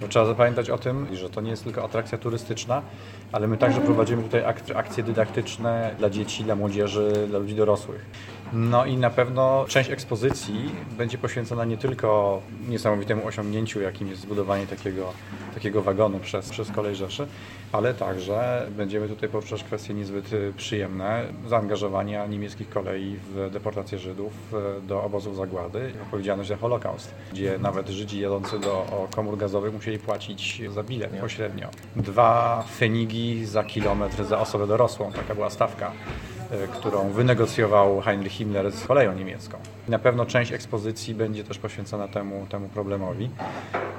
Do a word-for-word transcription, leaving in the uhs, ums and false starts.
Bo trzeba zapamiętać o tym, że to nie jest tylko atrakcja turystyczna, ale my także prowadzimy tutaj ak- akcje dydaktyczne dla dzieci, dla młodzieży, dla ludzi dorosłych. No i na pewno część ekspozycji będzie poświęcona nie tylko niesamowitemu osiągnięciu, jakim jest zbudowanie takiego, takiego wagonu przez, przez Kolej Rzeszy, ale także będziemy tutaj poruszać kwestie niezbyt przyjemne zaangażowania niemieckich kolei w deportację Żydów do obozów zagłady i odpowiedzialność za Holokaust, gdzie nawet Żydzi jadący do komór gazowych musieli płacić za bilet pośrednio. Dwa fenigi za kilometr za osobę dorosłą, taka była stawka, którą wynegocjował Heinrich Himmler z koleją niemiecką. Na pewno część ekspozycji będzie też poświęcona temu, temu problemowi.